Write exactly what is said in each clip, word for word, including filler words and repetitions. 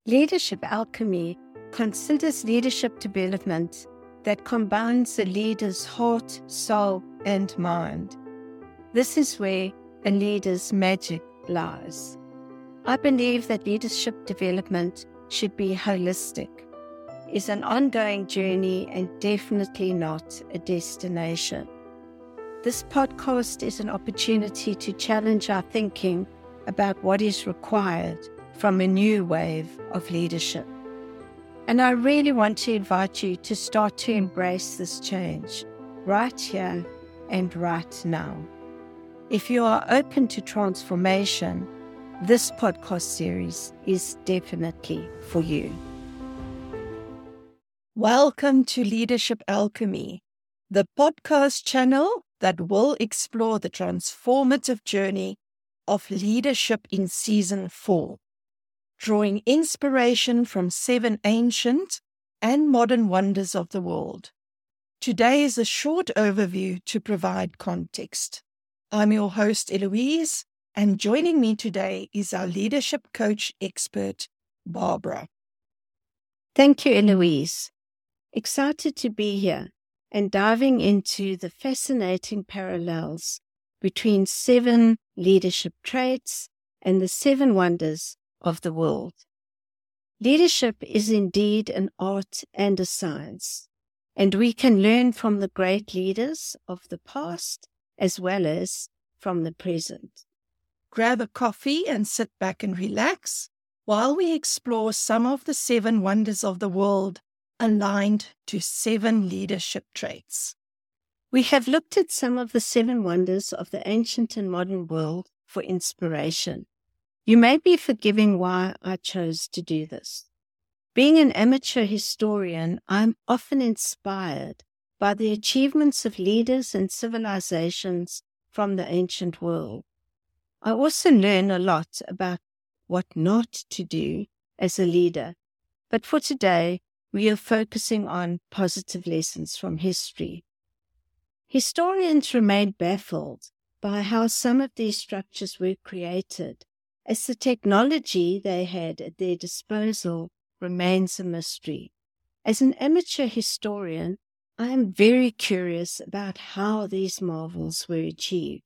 Leadership Alchemy considers leadership development that combines the leader's heart, soul, and mind. This is where a leader's magic lies. I believe that leadership development should be holistic, is an ongoing journey and definitely not a destination. This podcast is an opportunity to challenge our thinking about what is required from a new wave of leadership. And I really want to invite you to start to embrace this change right here and right now. If you are open to transformation, this podcast series is definitely for you. Welcome to Leadership Alchemy, the podcast channel that will explore the transformative journey of leadership in season four, drawing inspiration from seven ancient and modern wonders of the world. Today is a short overview to provide context. I'm your host, Eloise, and joining me today is our leadership coach expert, Barbara. Thank you, Eloise. Excited to be here and diving into the fascinating parallels between seven leadership traits and the seven wonders of the world. Leadership is indeed an art and a science, and we can learn from the great leaders of the past as well as from the present. Grab a coffee and sit back and relax while we explore some of the seven wonders of the world aligned to seven leadership traits. We have looked at some of the seven wonders of the ancient and modern world for inspiration. You may be forgiving why I chose to do this. Being an amateur historian, I am often inspired by the achievements of leaders and civilizations from the ancient world. I also learn a lot about what not to do as a leader, but for today, we are focusing on positive lessons from history. Historians remain baffled by how some of these structures were created, as the technology they had at their disposal remains a mystery. As an amateur historian, I am very curious about how these marvels were achieved.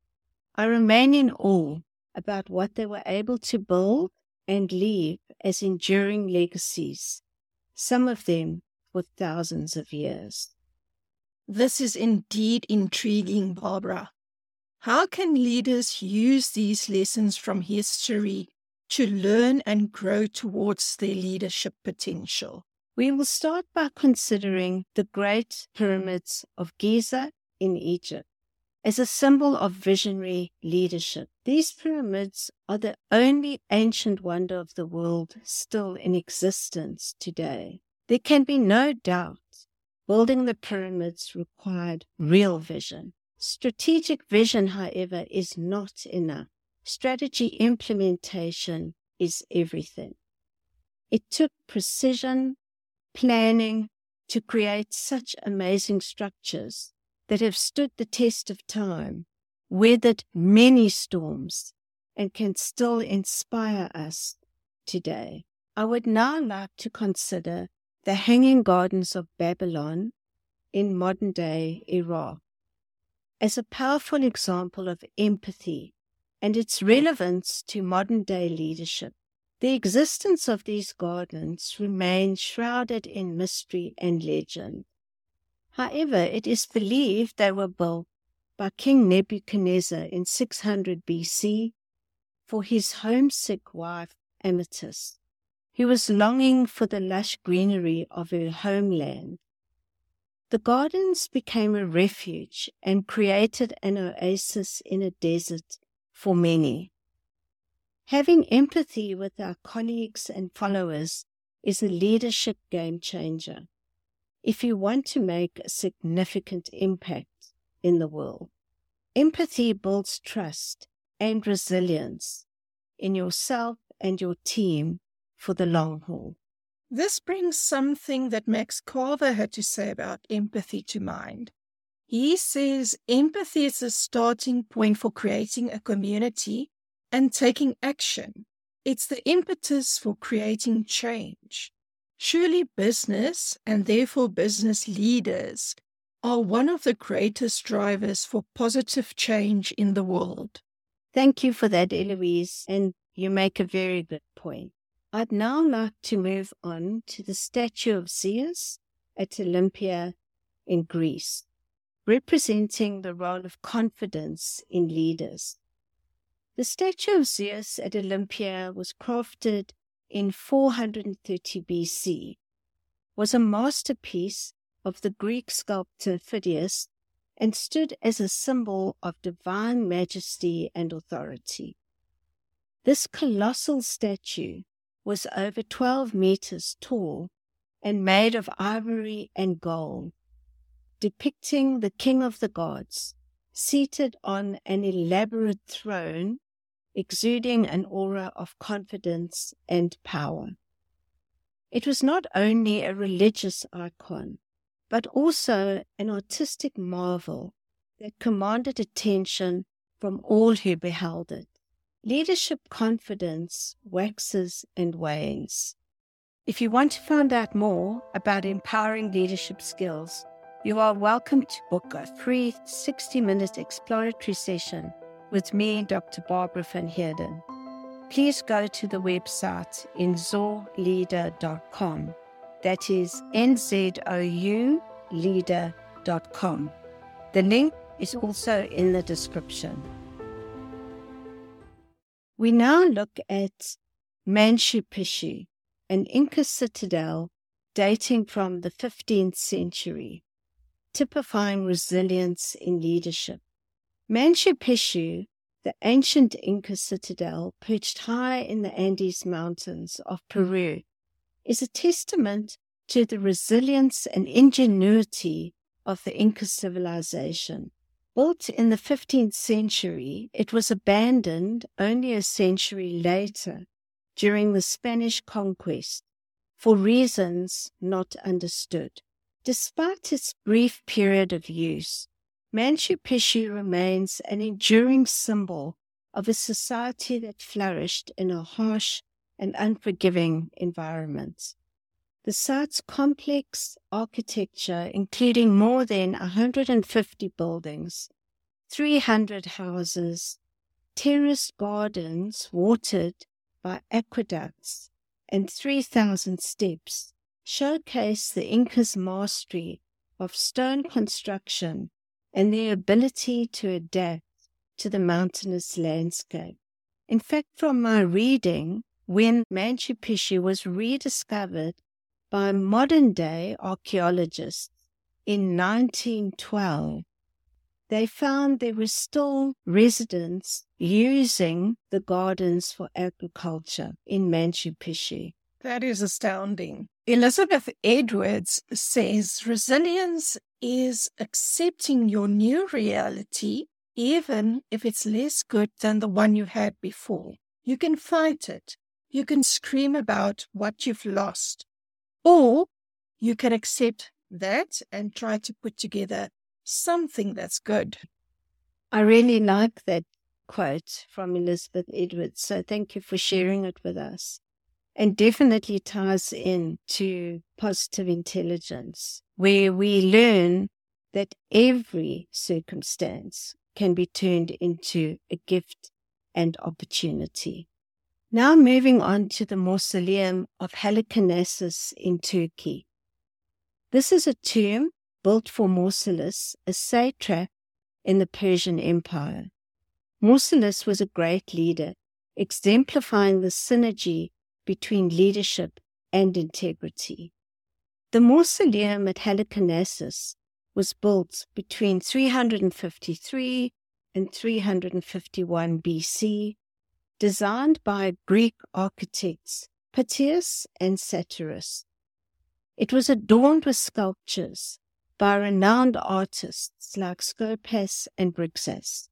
I remain in awe about what they were able to build and leave as enduring legacies, some of them for thousands of years. This is indeed intriguing, Barbara. How can leaders use these lessons from history to learn and grow towards their leadership potential? We will start by considering the Great Pyramids of Giza in Egypt as a symbol of visionary leadership. These pyramids are the only ancient wonder of the world still in existence today. There can be no doubt building the pyramids required real vision. Strategic vision, however, is not enough. Strategy implementation is everything. It took precision, planning to create such amazing structures that have stood the test of time, weathered many storms, and can still inspire us today. I would now like to consider the Hanging Gardens of Babylon in modern-day Iraq as a powerful example of empathy and its relevance to modern-day leadership. The existence of these gardens remains shrouded in mystery and legend. However, it is believed they were built by King Nebuchadnezzar in six hundred B C for his homesick wife Amethyst, who was longing for the lush greenery of her homeland. The gardens became a refuge and created an oasis in a desert for many. Having empathy with our colleagues and followers is a leadership game changer if you want to make a significant impact in the world. Empathy builds trust and resilience in yourself and your team for the long haul. This brings something that Max Carver had to say about empathy to mind. He says empathy is a starting point for creating a community and taking action. It's the impetus for creating change. Surely business, and therefore business leaders, are one of the greatest drivers for positive change in the world. Thank you for that, Eloise, and you make a very good point. I'd now like to move on to the statue of Zeus at Olympia in Greece, representing the role of confidence in leaders. The statue of Zeus at Olympia was crafted in four hundred thirty B C, was a masterpiece of the Greek sculptor Phidias, and stood as a symbol of divine majesty and authority. This colossal statue was over twelve meters tall and made of ivory and gold, depicting the king of the gods, seated on an elaborate throne, exuding an aura of confidence and power. It was not only a religious icon, but also an artistic marvel that commanded attention from all who beheld it. Leadership confidence waxes and wanes. If you want to find out more about empowering leadership skills, you are welcome to book a free sixty-minute exploratory session with me, Doctor Barbara van Heerden. Please go to the website nzou leader dot com. That is N Z O U leader dot com. The link is also in the description. We now look at Machu Picchu, an Inca citadel dating from the fifteenth century, typifying resilience in leadership. Machu Picchu, the ancient Inca citadel perched high in the Andes Mountains of Peru, is a testament to the resilience and ingenuity of the Inca civilization. Built in the fifteenth century, it was abandoned only a century later during the Spanish conquest for reasons not understood. Despite its brief period of use, Machu Picchu remains an enduring symbol of a society that flourished in a harsh and unforgiving environment. The site's complex architecture, including more than one hundred fifty buildings, three hundred houses, terraced gardens watered by aqueducts, and three thousand steps, showcase the Incas' mastery of stone construction and their ability to adapt to the mountainous landscape. In fact, from my reading, when Machu Picchu was rediscovered by modern-day archaeologists in nineteen twelve, they found there were still residents using the gardens for agriculture in Machu Picchu. That is astounding. Elizabeth Edwards says resilience is accepting your new reality, even if it's less good than the one you had before. You can fight it. You can scream about what you've lost. Or you can accept that and try to put together something that's good. I really like that quote from Elizabeth Edwards, so thank you for sharing it with us. And definitely ties in to positive intelligence, where we learn that every circumstance can be turned into a gift and opportunity. Now moving on to the mausoleum of Halicarnassus in Turkey. This is a tomb built for Mausolus, a satrap in the Persian Empire. Mausolus was a great leader, exemplifying the synergy between leadership and integrity. The mausoleum at Halicarnassus was built between three hundred fifty-three and three hundred fifty-one B C, designed by Greek architects Pytheas and Satyrus. It was adorned with sculptures by renowned artists like Scopas and Brixas.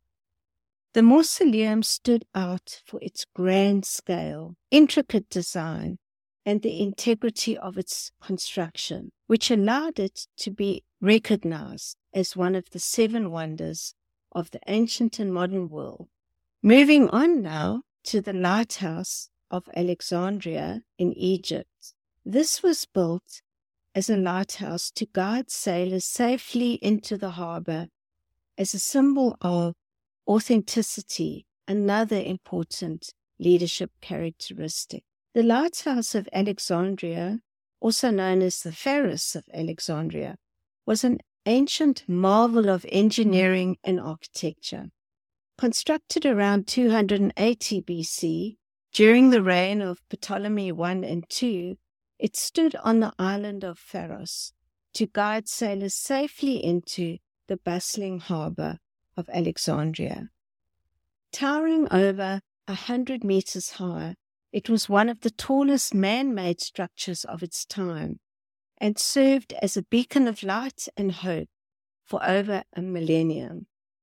The mausoleum stood out for its grand scale, intricate design, and the integrity of its construction, which allowed it to be recognized as one of the seven wonders of the ancient and modern world. Moving on now to the lighthouse of Alexandria in Egypt. This was built as a lighthouse to guide sailors safely into the harbor as a symbol of authenticity, another important leadership characteristic. The Lighthouse of Alexandria, also known as the Pharos of Alexandria, was an ancient marvel of engineering and architecture. Constructed around two hundred eighty B C, during the reign of Ptolemy the First and the Second, it stood on the island of Pharos to guide sailors safely into the bustling harbor of Alexandria. Towering over a hundred meters high, it was one of the tallest man-made structures of its time and served as a beacon of light and hope for over a millennium.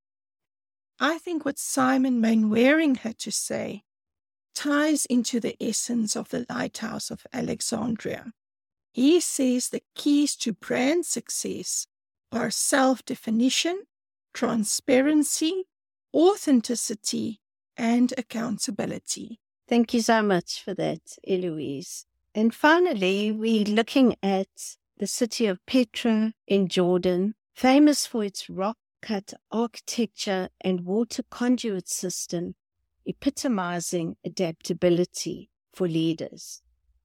I think what Simon Mainwaring had to say ties into the essence of the Lighthouse of Alexandria. He says the keys to brand success are self-definition, transparency, authenticity, and accountability. Thank you so much for that, Eloise. And finally, we're looking at the city of Petra in Jordan, famous for its rock-cut architecture and water conduit system, epitomizing adaptability for leaders.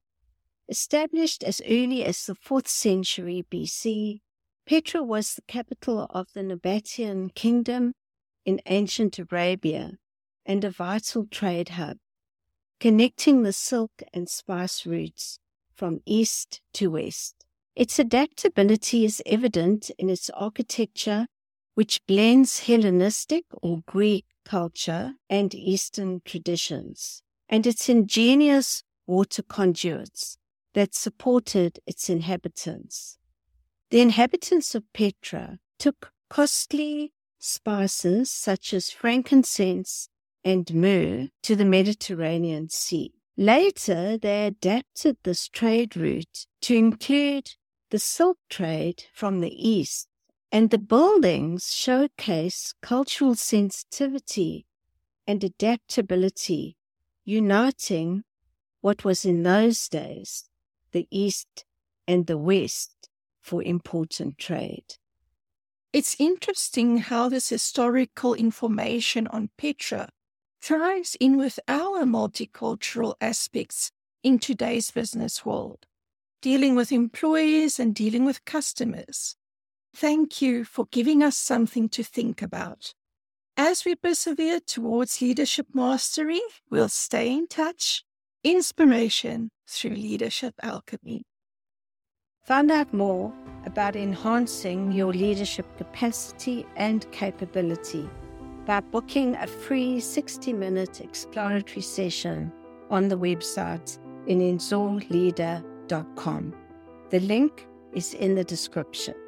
Established as early as the fourth century B C, Petra was the capital of the Nabatean kingdom in ancient Arabia and a vital trade hub, connecting the silk and spice routes from east to west. Its adaptability is evident in its architecture, which blends Hellenistic or Greek culture and Eastern traditions, and its ingenious water conduits that supported its inhabitants. The inhabitants of Petra took costly spices such as frankincense and myrrh to the Mediterranean Sea. Later, they adapted this trade route to include the silk trade from the east, and the buildings showcase cultural sensitivity and adaptability, uniting what was in those days the East and the West for important trade. It's interesting how this historical information on Petra ties in with our multicultural aspects in today's business world, dealing with employees and dealing with customers. Thank you for giving us something to think about. As we persevere towards leadership mastery, we'll stay in touch. Inspiration through Leadership Alchemy. Find out more about enhancing your leadership capacity and capability by booking a free sixty-minute exploratory session on the website in enzor leader dot com. The link is in the description.